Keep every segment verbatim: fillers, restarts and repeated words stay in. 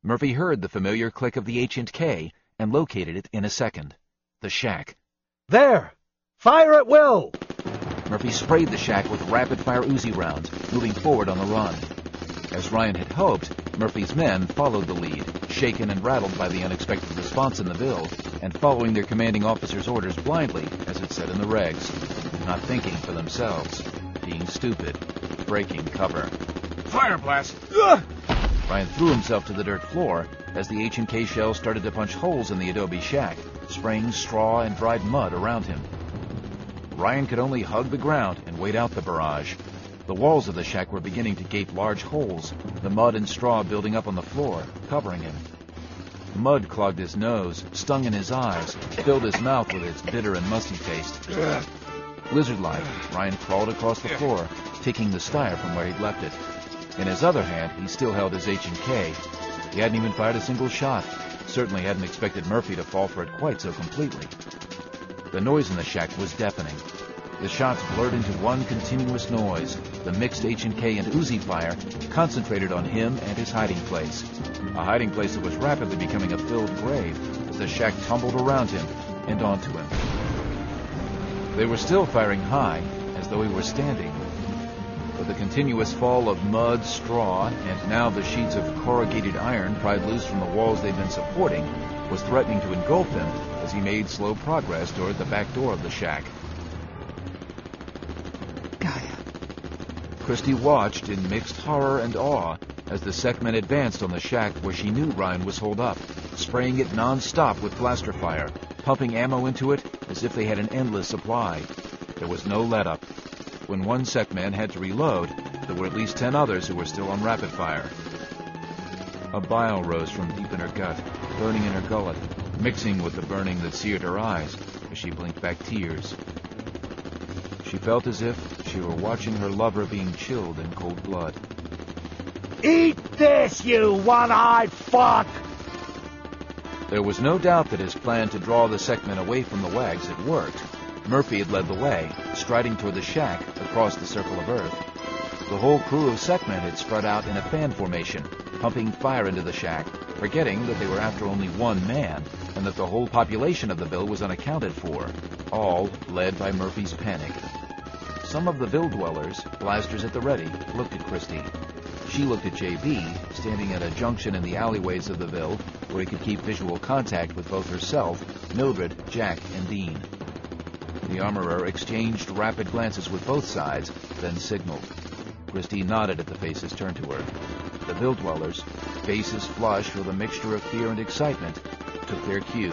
Murphy heard the familiar click of the H and K and located it in a second. The shack. There! Fire at will! Murphy sprayed the shack with rapid-fire Uzi rounds, moving forward on the run. As Ryan had hoped, Murphy's men followed the lead, shaken and rattled by the unexpected response in the Ville, and following their commanding officer's orders blindly, as it said in the regs, not thinking for themselves, being stupid, breaking cover. Fire blast! Ugh! Ryan threw himself to the dirt floor as the H and K shells started to punch holes in the adobe shack, spraying straw and dried mud around him. Ryan could only hug the ground and wait out the barrage. The walls of the shack were beginning to gape large holes, the mud and straw building up on the floor, covering him. Mud clogged his nose, stung in his eyes, filled his mouth with its bitter and musty taste. Lizard-like, Ryan crawled across the floor, taking the styrofoam where he'd left it. In his other hand, he still held his H and K. He hadn't even fired a single shot. Certainly hadn't expected Murphy to fall for it quite so completely. The noise in the shack was deafening. The shots blurred into one continuous noise, the mixed H and K and Uzi fire concentrated on him and his hiding place. A hiding place that was rapidly becoming a filled grave as the shack tumbled around him and onto him. They were still firing high, as though he were standing. But the continuous fall of mud, straw, and now the sheets of corrugated iron pried loose from the walls they'd been supporting was threatening to engulf him as he made slow progress toward the back door of the shack. Gaia. Christy watched in mixed horror and awe as the Sekmen advanced on the shack where she knew Ryan was holed up, spraying it non-stop with blaster fire, pumping ammo into it as if they had an endless supply. There was no let-up. When one Sekman had to reload, there were at least ten others who were still on rapid fire. A bile rose from deep in her gut, burning in her gullet, mixing with the burning that seared her eyes as she blinked back tears. She felt as if she were watching her lover being chilled in cold blood. Eat this, you one-eyed fuck! There was no doubt that his plan to draw the Sekmen away from the Wags had worked. Murphy had led the way, striding toward the shack across the circle of Earth. The whole crew of Sekmen had spread out in a fan formation, pumping fire into the shack, forgetting that they were after only one man, and that the whole population of the Ville was unaccounted for, all led by Murphy's panic. Some of the Ville dwellers, blasters at the ready, looked at Christy. She looked at J B, standing at a junction in the alleyways of the Ville, where he could keep visual contact with both herself, Mildred, Jack, and Dean. The armorer exchanged rapid glances with both sides, then signaled. Christy nodded at the faces turned to her. The Ville dwellers, faces flushed with a mixture of fear and excitement, took their cue.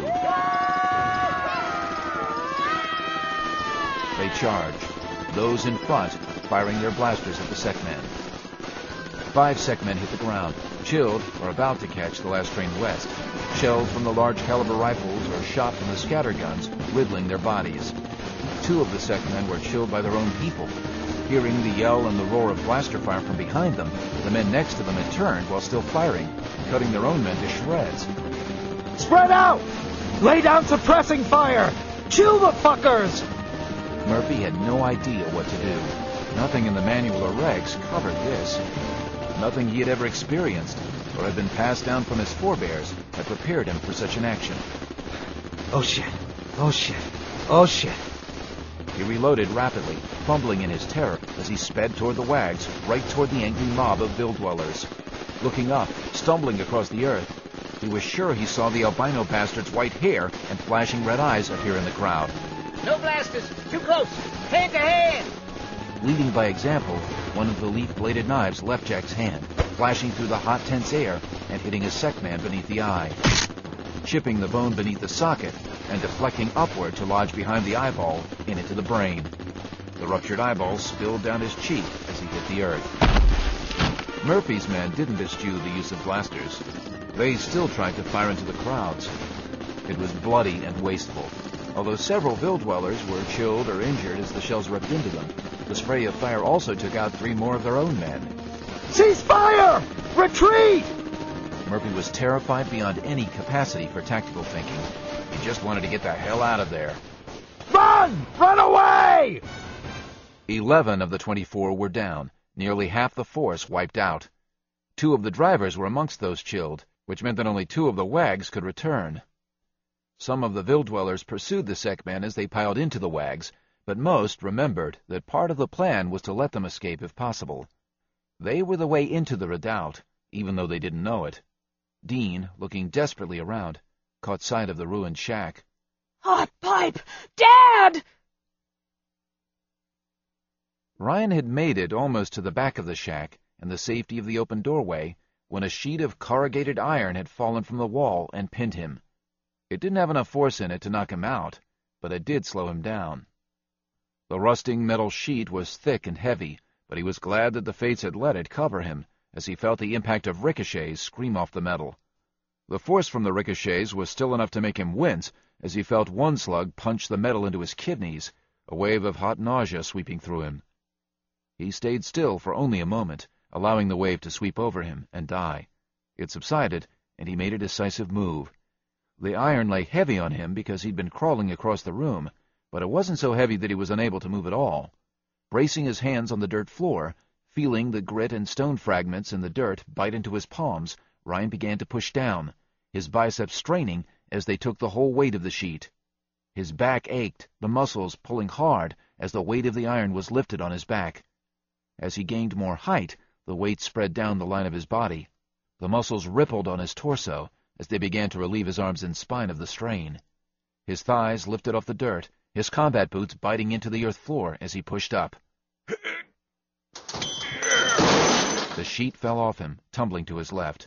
They charged, those in front firing their blasters at the Sekmen. Five Sekmen hit the ground, chilled or about to catch the last train west. Shells from the large caliber rifles or shot from the scatter guns riddling their bodies. Two of the Sekmen were chilled by their own people. Hearing the yell and the roar of blaster fire from behind them, the men next to them had turned while still firing, cutting their own men to shreds. Spread out! Lay down suppressing fire! Chill the fuckers! Murphy had no idea what to do. Nothing in the manual or regs covered this. Nothing he had ever experienced or had been passed down from his forebears had prepared him for such an action. Oh shit. Oh shit. Oh shit. He reloaded rapidly, fumbling in his terror as he sped toward the Wags, right toward the angry mob of Ville dwellers. Looking up, stumbling across the earth, he was sure he saw the albino bastard's white hair and flashing red eyes appear in the crowd. No blasters! Too close! Hand to hand! Leading by example, one of the leaf-bladed knives left Jack's hand, flashing through the hot, tense air and hitting a Sekman beneath the eye, chipping the bone beneath the socket and deflecting upward to lodge behind the eyeball and into the brain. The ruptured eyeball spilled down his cheek as he hit the earth. Murphy's men didn't eschew the use of blasters. They still tried to fire into the crowds. It was bloody and wasteful. Although several Ville dwellers were chilled or injured as the shells ripped into them, the spray of fire also took out three more of their own men. Cease fire! Retreat! Murphy was terrified beyond any capacity for tactical thinking. He just wanted to get the hell out of there. Run! Run away! Eleven of the twenty-four were down, nearly half the force wiped out. Two of the drivers were amongst those chilled, which meant that only two of the wags could return. Some of the Ville-dwellers pursued the Sekmen as they piled into the wags, but most remembered that part of the plan was to let them escape if possible. They were the way into the redoubt, even though they didn't know it. Dean, looking desperately around, caught sight of the ruined shack. Hot pipe! Dad! Ryan had made it almost to the back of the shack and the safety of the open doorway when a sheet of corrugated iron had fallen from the wall and pinned him. It didn't have enough force in it to knock him out, but it did slow him down. The rusting metal sheet was thick and heavy, but he was glad that the fates had let it cover him, as he felt the impact of ricochets scream off the metal. The force from the ricochets was still enough to make him wince as he felt one slug punch the metal into his kidneys, a wave of hot nausea sweeping through him. He stayed still for only a moment, allowing the wave to sweep over him and die. It subsided, and he made a decisive move. The iron lay heavy on him because he'd been crawling across the room, but it wasn't so heavy that he was unable to move at all. Bracing his hands on the dirt floor, feeling the grit and stone fragments in the dirt bite into his palms, Ryan began to push down, his biceps straining as they took the whole weight of the sheet. His back ached, the muscles pulling hard as the weight of the iron was lifted on his back. As he gained more height, the weight spread down the line of his body. The muscles rippled on his torso as they began to relieve his arms and spine of the strain. His thighs lifted off the dirt, his combat boots biting into the earth floor as he pushed up. The sheet fell off him, tumbling to his left.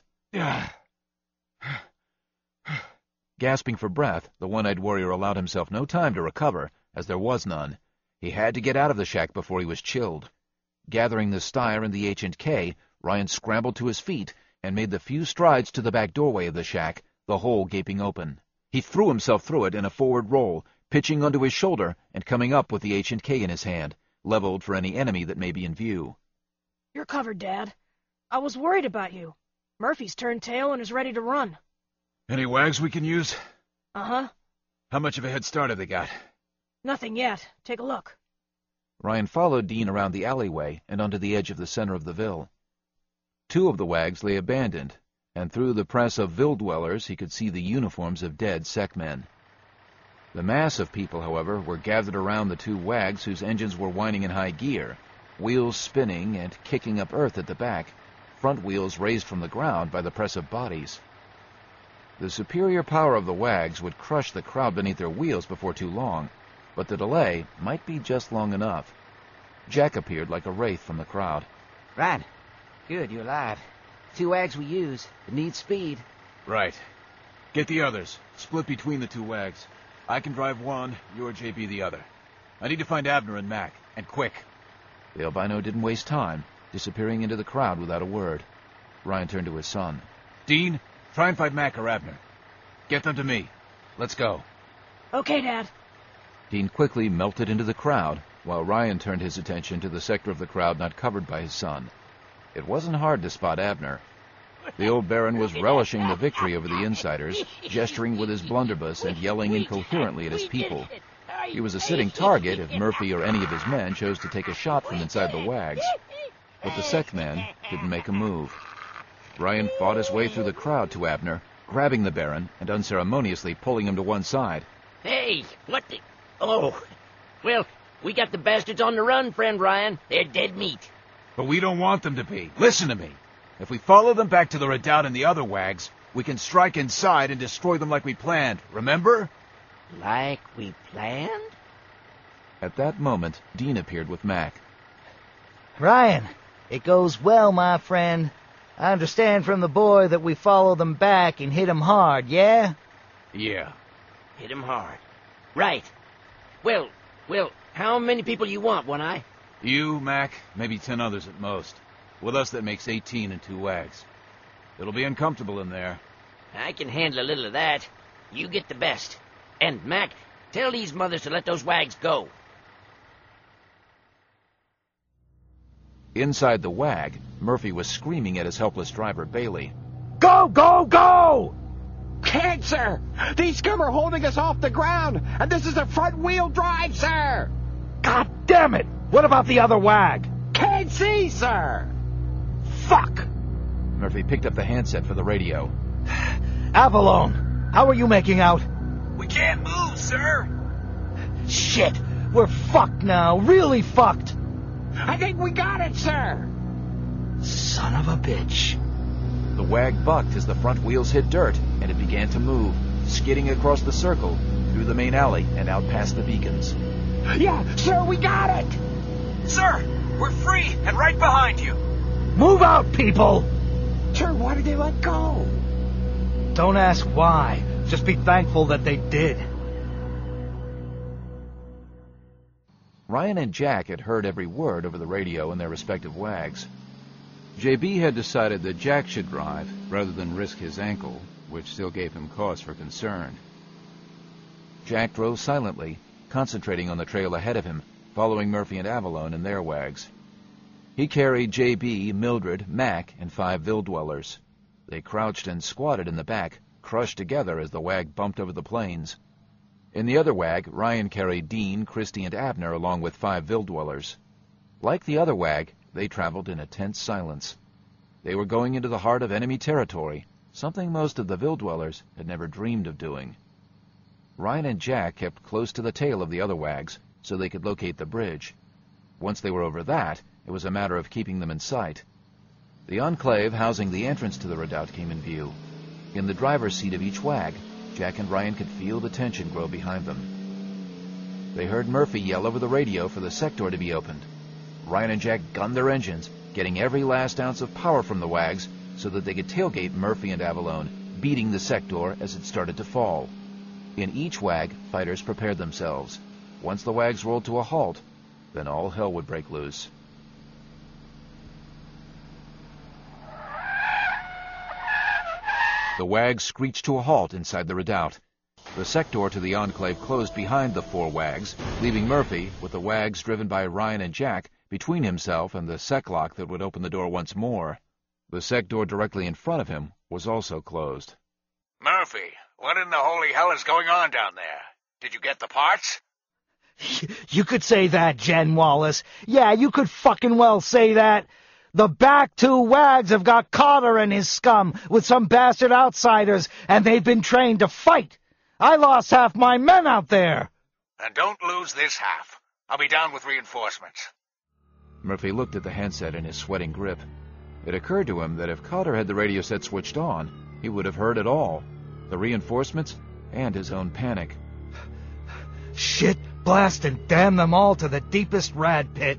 Gasping for breath, the one-eyed warrior allowed himself no time to recover, as there was none. He had to get out of the shack before he was chilled. Gathering the Steyr and the H and K, Ryan scrambled to his feet and made the few strides to the back doorway of the shack, the hole gaping open. He threw himself through it in a forward roll, pitching onto his shoulder and coming up with the H and K in his hand, leveled for any enemy that may be in view. You're covered, Dad. I was worried about you. Murphy's turned tail and is ready to run. Any wags we can use? Uh-huh. How much of a head start have they got? Nothing yet. Take a look. Ryan followed Dean around the alleyway and onto the edge of the center of the Ville. Two of the wags lay abandoned, and through the press of Ville-dwellers he could see the uniforms of dead Sekmen. The mass of people, however, were gathered around the two wags whose engines were whining in high gear, wheels spinning and kicking up earth at the back, front wheels raised from the ground by the press of bodies. The superior power of the wags would crush the crowd beneath their wheels before too long, but the delay might be just long enough. Jack appeared like a wraith from the crowd. Ryan, good, you're alive. Two wags we use. It needs speed. Right. Get the others. Split between the two wags. I can drive one, you or J B the other. I need to find Abner and Mac, and quick. The albino didn't waste time, disappearing into the crowd without a word. Ryan turned to his son. Dean, try and find Mac or Abner. Get them to me. Let's go. Okay, Dad. Dean quickly melted into the crowd, while Ryan turned his attention to the sector of the crowd not covered by his son. It wasn't hard to spot Abner. The old Baron was relishing the victory over the insiders, gesturing with his blunderbuss and yelling incoherently at his people. He was a sitting target if Murphy or any of his men chose to take a shot from inside the wags. But the Sekmen didn't make a move. Ryan fought his way through the crowd to Abner, grabbing the Baron and unceremoniously pulling him to one side. Hey, what the... Oh, well, we got the bastards on the run, friend Ryan. They're dead meat. But we don't want them to be. Listen to me. If we follow them back to the redoubt and the other wags, we can strike inside and destroy them like we planned, remember? Like we planned? At that moment, Dean appeared with Mac. Ryan, it goes well, my friend. I understand from the boy that we follow them back and hit them hard, yeah? Yeah. Hit him hard. Right. Well, well, how many people you want, One-Eye? You, Mac, maybe ten others at most. With us, that makes eighteen and two wags. It'll be uncomfortable in there. I can handle a little of that. You get the best. And, Mac, tell these mothers to let those wags go. Inside the wag, Murphy was screaming at his helpless driver, Bailey. Go, go, go! Can't, sir! These scum are holding us off the ground, and this is a front-wheel drive, sir! God damn it! What about the other wag? Can't see, sir! Fuck! Murphy picked up the handset for the radio. Avalon, how are you making out? We can't move, sir. Shit, we're fucked now, really fucked. I think we got it, sir. Son of a bitch. The wag bucked as the front wheels hit dirt, and it began to move, skidding across the circle, through the main alley, and out past the beacons. Yeah, sir, we got it. Sir, we're free and right behind you. Move out, people! Sir, why did they let go? Don't ask why. Just be thankful that they did. Ryan and Jack had heard every word over the radio in their respective wags. J B had decided that Jack should drive rather than risk his ankle, which still gave him cause for concern. Jack drove silently, concentrating on the trail ahead of him, following Murphy and Avalon in their wags. He carried J B, Mildred, Mac, and five Ville-dwellers. They crouched and squatted in the back, crushed together as the wag bumped over the plains. In the other wag, Ryan carried Dean, Christy, and Abner along with five Ville-dwellers. Like the other wag, they traveled in a tense silence. They were going into the heart of enemy territory, something most of the Ville-dwellers had never dreamed of doing. Ryan and Jack kept close to the tail of the other wags so they could locate the bridge. Once they were over that, it was a matter of keeping them in sight. The enclave housing the entrance to the redoubt came in view. In the driver's seat of each wag, Jack and Ryan could feel the tension grow behind them. They heard Murphy yell over the radio for the sector to be opened. Ryan and Jack gunned their engines, getting every last ounce of power from the wags so that they could tailgate Murphy and Avalon, beating the sector as it started to fall. In each wag, fighters prepared themselves. Once the wags rolled to a halt, then all hell would break loose. The wags screeched to a halt inside the redoubt. The sector to the enclave closed behind the four wags, leaving Murphy, with the wags driven by Ryan and Jack, between himself and the seclock that would open the door once more. The sector directly in front of him was also closed. Murphy, what in the holy hell is going on down there? Did you get the parts? You could say that, Jen Wallace. Yeah, you could fucking well say that. The back two wags have got Carter and his scum with some bastard outsiders, and they've been trained to fight. I lost half my men out there. And don't lose this half. I'll be down with reinforcements. Murphy looked at the handset in his sweating grip. It occurred to him that if Carter had the radio set switched on, he would have heard it all. The reinforcements and his own panic. Shit, blast and damn them all to the deepest rad pit.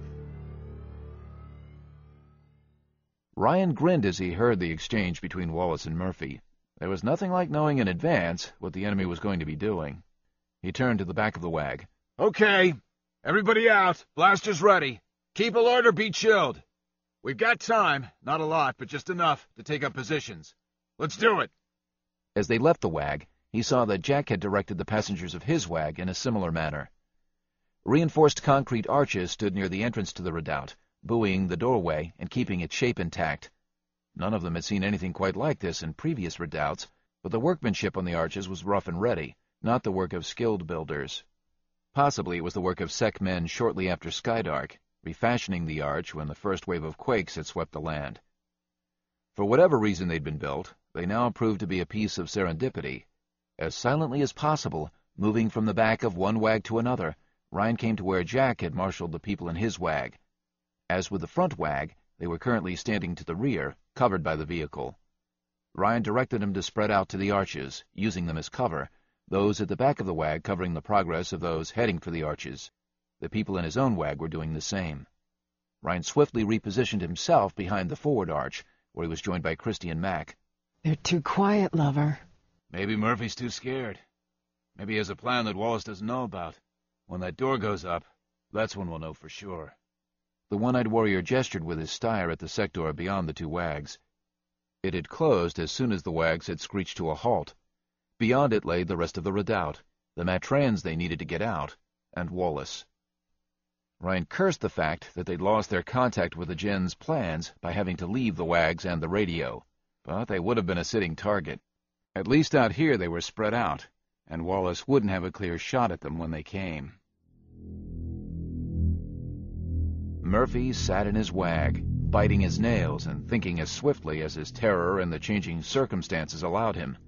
Ryan grinned as he heard the exchange between Wallace and Murphy. There was nothing like knowing in advance what the enemy was going to be doing. He turned to the back of the wag. Okay, everybody out. Blasters ready. Keep alert or be chilled. We've got time, not a lot, but just enough to take up positions. Let's do it. As they left the wag, he saw that Jack had directed the passengers of his wag in a similar manner. Reinforced concrete arches stood near the entrance to the redoubt, buoying the doorway and keeping its shape intact. None of them had seen anything quite like this in previous redoubts, but the workmanship on the arches was rough and ready, not the work of skilled builders. Possibly it was the work of Sec men shortly after Skydark, refashioning the arch when the first wave of quakes had swept the land. For whatever reason they'd been built, they now proved to be a piece of serendipity. As silently as possible, moving from the back of one wag to another, Ryan came to where Jack had marshaled the people in his wag. As with the front wag, they were currently standing to the rear, covered by the vehicle. Ryan directed them to spread out to the arches, using them as cover, those at the back of the wag covering the progress of those heading for the arches. The people in his own wag were doing the same. Ryan swiftly repositioned himself behind the forward arch, where he was joined by Christy and Mac. They're too quiet, lover. Maybe Murphy's too scared. Maybe he has a plan that Wallace doesn't know about. When that door goes up, that's when we'll know for sure. The one-eyed warrior gestured with his stire at the sector beyond the two wags. It had closed as soon as the wags had screeched to a halt. Beyond it lay the rest of the redoubt, the Matrans they needed to get out, and Wallace. Ryan cursed the fact that they'd lost their contact with the Gen's plans by having to leave the wags and the radio, but they would have been a sitting target. At least out here they were spread out, and Wallace wouldn't have a clear shot at them when they came. Murphy sat in his wag, biting his nails and thinking as swiftly as his terror and the changing circumstances allowed him.